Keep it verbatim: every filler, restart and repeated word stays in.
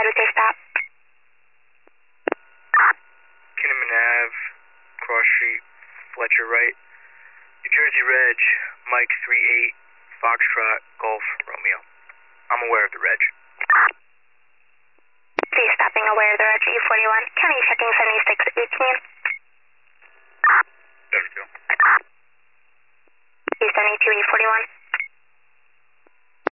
ahead with your stop. Kinnaman Ave, Cross Street, Fletcher right. New Jersey Reg, Mike three eight, Foxtrot, Golf, Romeo. I'm aware of the reg. So you're stopping aware of the reg, E forty-one. County check.